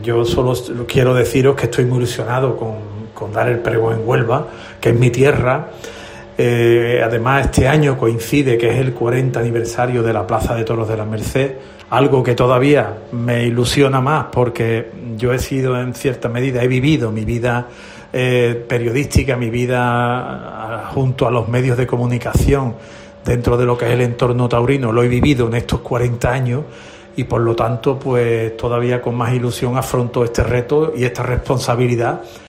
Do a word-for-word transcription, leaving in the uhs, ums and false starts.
Yo solo quiero deciros que estoy muy ilusionado con, con dar el pregón en Huelva, que es mi tierra. Eh, además, este año coincide que es el cuarenta aniversario de la Plaza de Toros de la Merced, algo que todavía me ilusiona más porque yo he sido, en cierta medida, he vivido mi vida eh, periodística, mi vida junto a los medios de comunicación dentro de lo que es el entorno taurino, lo he vivido en estos cuarenta años y por lo tanto, pues todavía con más ilusión afronto este reto y esta responsabilidad.